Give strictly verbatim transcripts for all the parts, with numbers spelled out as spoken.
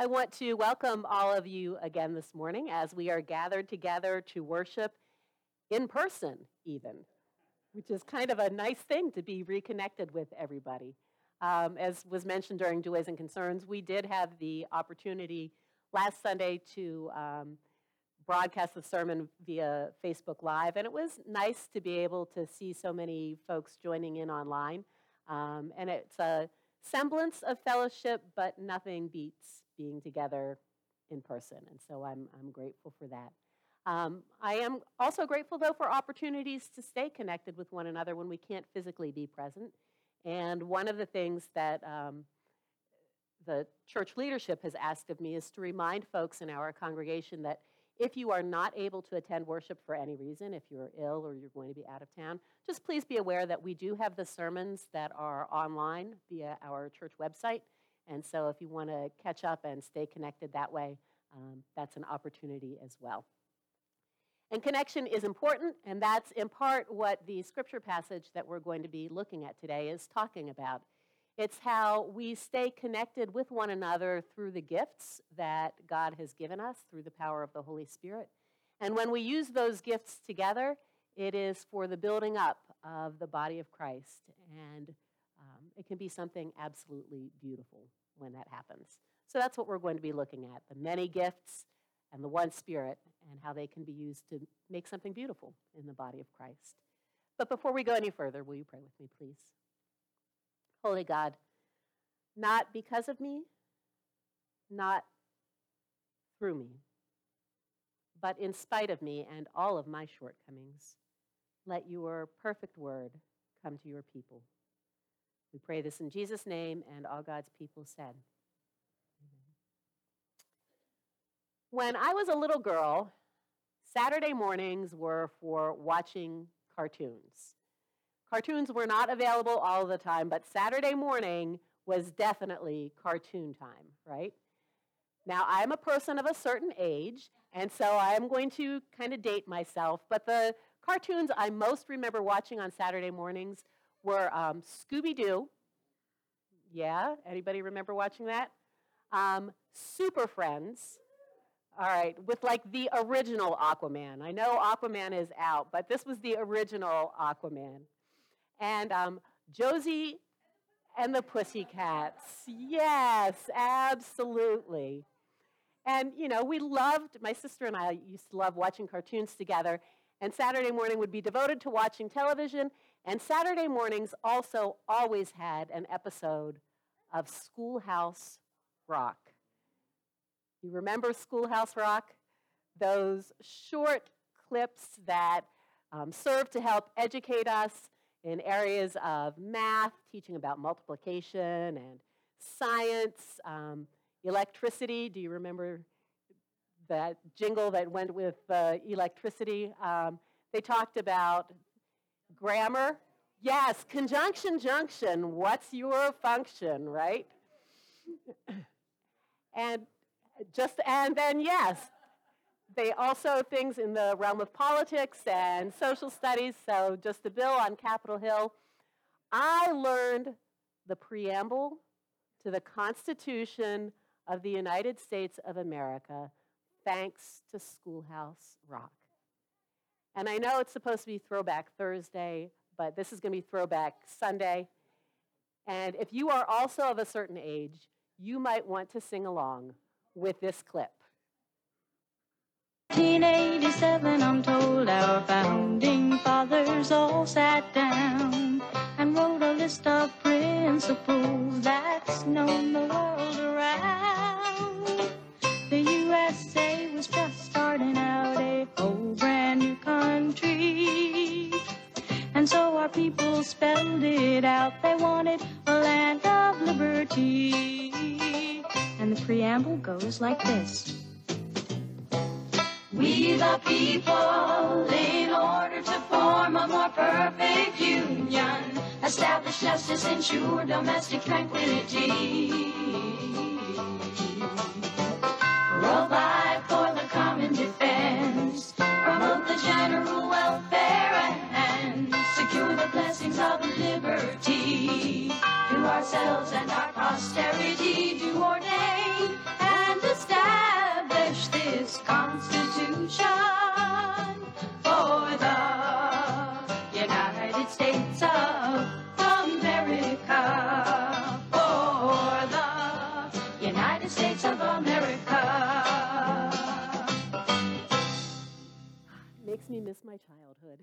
I want to welcome all of you again this morning as we are gathered together to worship in person even, which is kind of a nice thing to be reconnected with everybody. Um, as was mentioned during Joys and Concerns, we did have the opportunity last Sunday to um, broadcast the sermon via Facebook Live, and it was nice to be able to see so many folks joining in online. Um, and it's a semblance of fellowship, but nothing beats being together in person, and so I'm, I'm grateful for that. Um, I am also grateful, though, for opportunities to stay connected with one another when we can't physically be present. And one of the things that um, the church leadership has asked of me is to remind folks in our congregation that if you are not able to attend worship for any reason, if you're ill or you're going to be out of town, just please be aware that we do have the sermons that are online via our church website. And so if you want to catch up and stay connected that way, um, that's an opportunity as well. And connection is important, and that's in part what the scripture passage that we're going to be looking at today is talking about. It's how we stay connected with one another through the gifts that God has given us through the power of the Holy Spirit. And when we use those gifts together, it is for the building up of the body of Christ. And um, it can be something absolutely beautiful when that happens. So that's what we're going to be looking at, the many gifts and the one Spirit, and how they can be used to make something beautiful in the body of Christ. But before we go any further, will you pray with me, please? Holy God, not because of me, not through me, but in spite of me and all of my shortcomings, let your perfect word come to your people. We pray this in Jesus' name, and all God's people said. Amen. When I was a little girl, Saturday mornings were for watching cartoons. Cartoons were not available all the time, but Saturday morning was definitely cartoon time, right? Now, I'm a person of a certain age, and so I'm going to kind of date myself, but the cartoons I most remember watching on Saturday mornings were um, Scooby-Doo. Yeah, anybody remember watching that? Um, Super Friends. All right, with like the original Aquaman. I know Aquaman is out, but this was the original Aquaman. And um, Josie and the Pussycats. Yes, absolutely. And, you know, we loved, my sister and I used to love watching cartoons together, and Saturday morning would be devoted to watching television, and Saturday mornings also always had an episode of Schoolhouse Rock. You remember Schoolhouse Rock? Those short clips that um, serve to help educate us in areas of math, teaching about multiplication and science, um, electricity. Do you remember that jingle that went with uh, electricity? Um, they talked about grammar. Yes, conjunction junction. What's your function, right? and just and then yes, they also things in the realm of politics and social studies. So just a bill on Capitol Hill. I learned the preamble to the Constitution of the United States of America thanks to Schoolhouse Rock. And I know it's supposed to be Throwback Thursday, but this is going to be Throwback Sunday. And if you are also of a certain age, you might want to sing along with this clip. nineteen eighty-seven, I'm told our founding fathers all sat down and wrote a list of principles that's known the world around. The U S A was just starting out, a whole brand new country, and so our people spelled it out. They wanted a land of liberty, and the preamble goes like this. We the people, in order to form a more perfect union, establish justice, ensure domestic tranquility, provide for the common defense, promote the general welfare, and secure the blessings of liberty to ourselves and our posterity, do ordain and States of America. Makes me miss my childhood.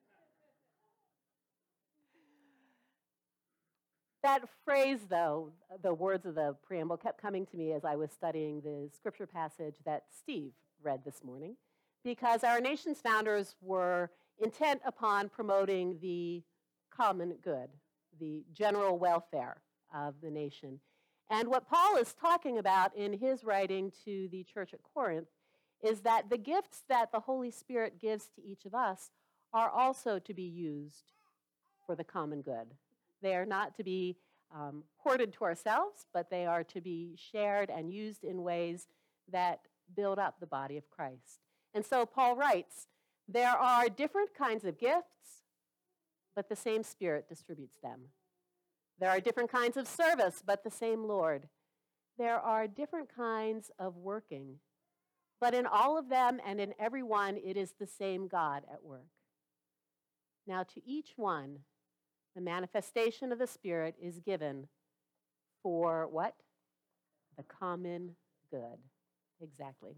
That phrase, though, the words of the preamble kept coming to me as I was studying the scripture passage that Steve read this morning, because our nation's founders were intent upon promoting the common good, the general welfare of the nation. And what Paul is talking about in his writing to the church at Corinth is that the gifts that the Holy Spirit gives to each of us are also to be used for the common good. They are not to be um, hoarded to ourselves, but they are to be shared and used in ways that build up the body of Christ. And so Paul writes, there are different kinds of gifts, but the same Spirit distributes them. There are different kinds of service, but the same Lord. There are different kinds of working, but in all of them and in every one, it is the same God at work. Now to each one, the manifestation of the Spirit is given for what? The common good. Exactly.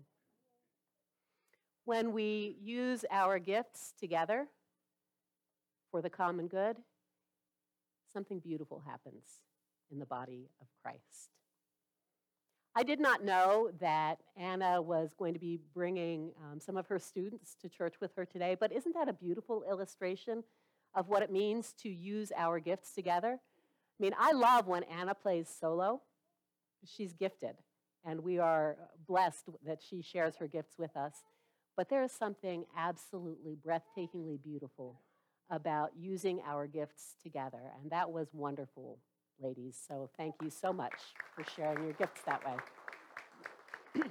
When we use our gifts together for the common good, something beautiful happens in the body of Christ. I did not know that Anna was going to be bringing um, some of her students to church with her today, but isn't that a beautiful illustration of what it means to use our gifts together? I mean, I love when Anna plays solo. She's gifted, and we are blessed that she shares her gifts with us. But there is something absolutely breathtakingly beautiful about using our gifts together, and that was wonderful, ladies. So thank you so much for sharing your gifts that way.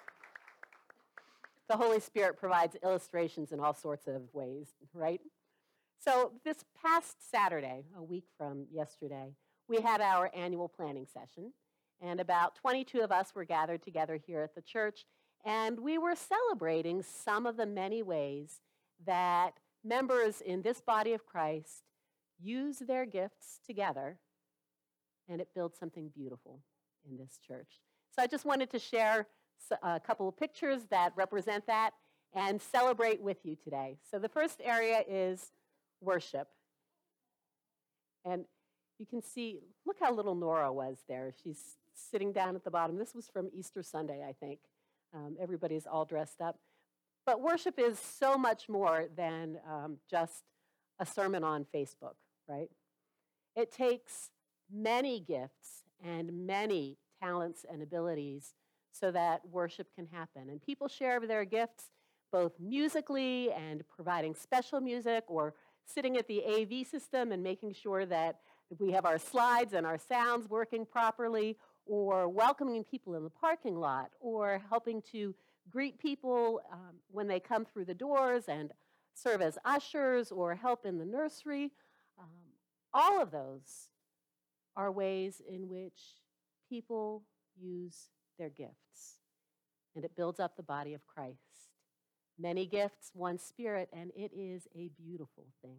The Holy Spirit provides illustrations in all sorts of ways, right? So this past Saturday, a week from yesterday, we had our annual planning session, and about twenty-two of us were gathered together here at the church, and we were celebrating some of the many ways that members in this body of Christ use their gifts together, and it builds something beautiful in this church. So I just wanted to share a couple of pictures that represent that and celebrate with you today. So the first area is worship. And you can see, look how little Nora was there. She's sitting down at the bottom. This was from Easter Sunday, I think. Um, everybody's all dressed up. But worship is so much more than um, just a sermon on Facebook, right? It takes many gifts and many talents and abilities so that worship can happen. And people share their gifts both musically and providing special music, or sitting at the A V system and making sure that we have our slides and our sounds working properly, or welcoming people in the parking lot, or helping to greet people um, when they come through the doors and serve as ushers or help in the nursery. Um, all of those are ways in which people use their gifts, and it builds up the body of Christ. Many gifts, one Spirit, and it is a beautiful thing.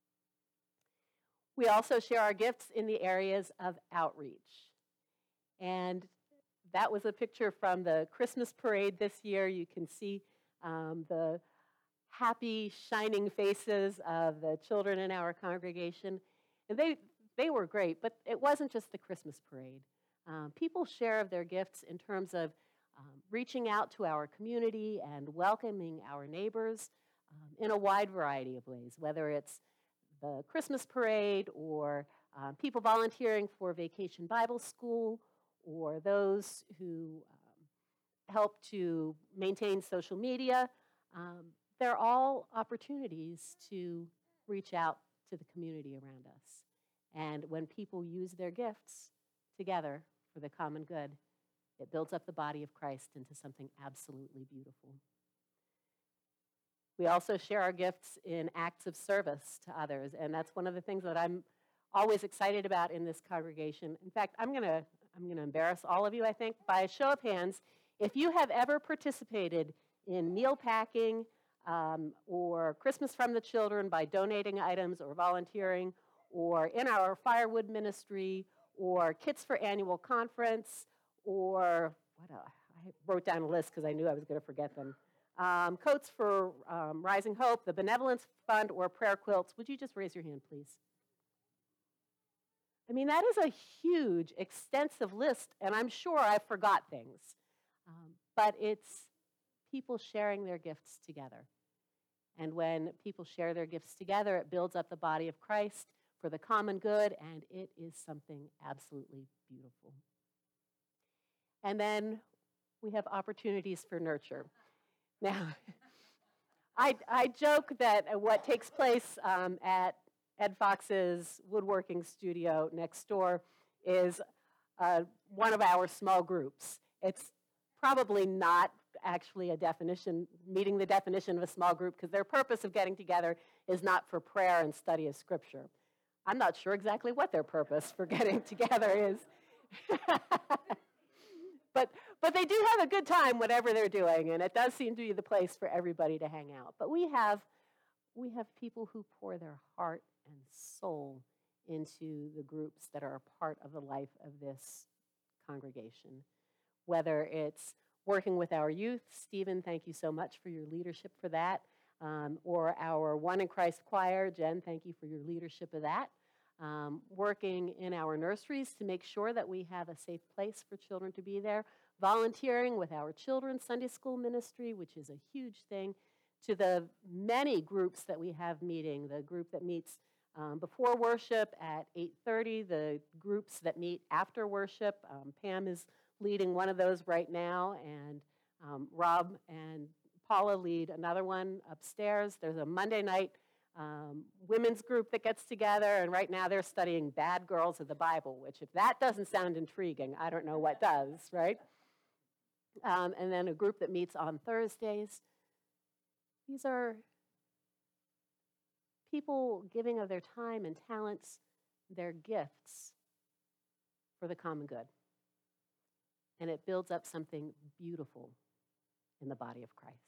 We also share our gifts in the areas of outreach. And that was a picture from the Christmas parade this year. You can see um, the happy, shining faces of the children in our congregation. And they, they were great, but it wasn't just the Christmas parade. Um, people share of their gifts in terms of Um, reaching out to our community and welcoming our neighbors um, in a wide variety of ways, whether it's the Christmas parade or uh, people volunteering for Vacation Bible School, or those who um, help to maintain social media. Um, they're all opportunities to reach out to the community around us. And when people use their gifts together for the common good, it builds up the body of Christ into something absolutely beautiful. We also share our gifts in acts of service to others, and that's one of the things that I'm always excited about in this congregation. In fact, I'm going to I'm going to embarrass all of you, I think, by a show of hands. If you have ever participated in meal packing um, or Christmas from the Children by donating items or volunteering, or in our firewood ministry, or Kits for Annual Conference, or wrote down a list because I knew I was going to forget them. Um, coats for um, Rising Hope, the Benevolence Fund, or prayer quilts. Would you just raise your hand, please? I mean, that is a huge, extensive list, and I'm sure I forgot things. Um, but it's people sharing their gifts together. And when people share their gifts together, it builds up the body of Christ for the common good, and it is something absolutely beautiful. And then we have opportunities for nurture. Now, I, I joke that what takes place um, at Ed Fox's woodworking studio next door is uh, one of our small groups. It's probably not actually a definition, meeting the definition of a small group, because their purpose of getting together is not for prayer and study of Scripture. I'm not sure exactly what their purpose for getting together is. but, but they do have a good time, whatever they're doing, and it does seem to be the place for everybody to hang out. But we have, we have people who pour their heart and soul into the groups that are a part of the life of this congregation, whether it's working with our youth. Stephen, thank you so much for your leadership for that. Um, or our One in Christ choir. Jen, thank you for your leadership of that. Um, working in our nurseries to make sure that we have a safe place for children to be there. Volunteering with our children's Sunday school ministry, which is a huge thing. To the many groups that we have meeting, the group that meets um, before worship at eight thirty, the groups that meet after worship. Um, Pam is leading one of those right now, and um, Rob and Paula lead another one upstairs. There's a Monday night um, women's group that gets together, and right now they're studying Bad Girls of the Bible, which if that doesn't sound intriguing, I don't know what does, right? Um, and then a group that meets on Thursdays. These are people giving of their time and talents, their gifts for the common good. And it builds up something beautiful in the body of Christ.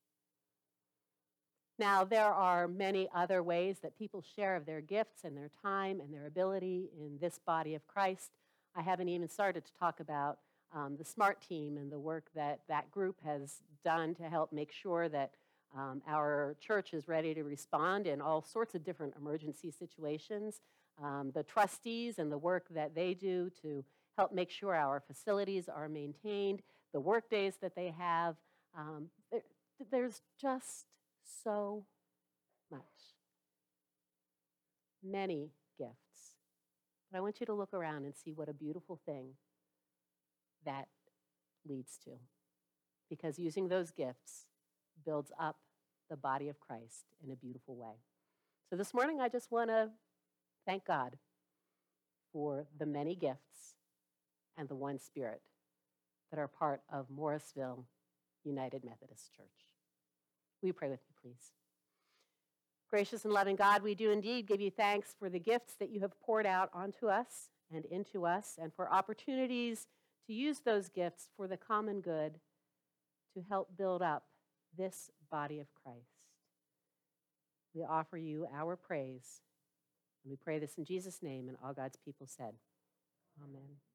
Now, there are many other ways that people share of their gifts and their time and their ability in this body of Christ. I haven't even started to talk about um, the SMART team and the work that that group has done to help make sure that um, our church is ready to respond in all sorts of different emergency situations. Um, the trustees and the work that they do to help make sure our facilities are maintained, the work days that they have. Um, there, there's just so much. Many gifts. But I want you to look around and see what a beautiful thing that leads to. Because using those gifts builds up the body of Christ in a beautiful way. So this morning I just want to thank God for the many gifts and the one Spirit that are part of Morrisville United Methodist Church. Will you pray with me, please? Gracious and loving God, we do indeed give you thanks for the gifts that you have poured out onto us and into us, and for opportunities to use those gifts for the common good to help build up this body of Christ. We offer you our praise, and we pray this in Jesus' name, and all God's people said, Amen.